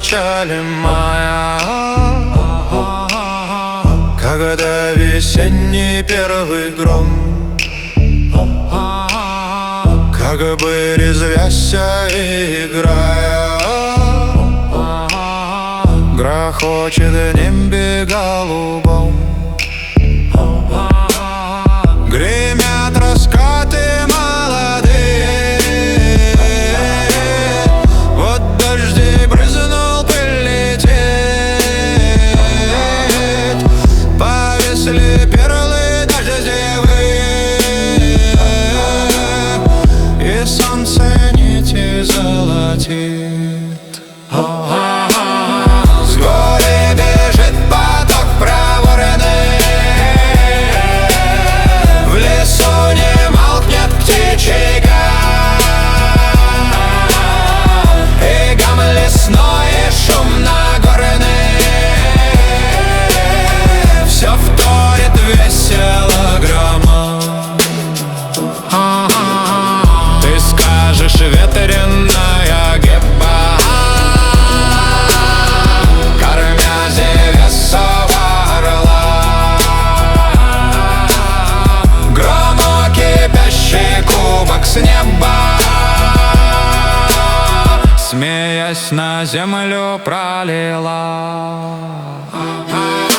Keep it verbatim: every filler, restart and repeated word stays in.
начале мая, когда весенний первый гром как бы резвяся и играя грохочет в небе голубом. Гремят раскаты молодые, вот дожди брызнул, полетит. Повисли перлы дождевые, и солнце нити золотит. С горы бежит поток проворный, в лесу не молкнет птичий гам, и гам лесной, и шум нагорный все вторит весело громом. Ты скажешь, ветреная геба, кормя зевесого орла, громо кипящий кубок с неба, смеясь, на землю пролила.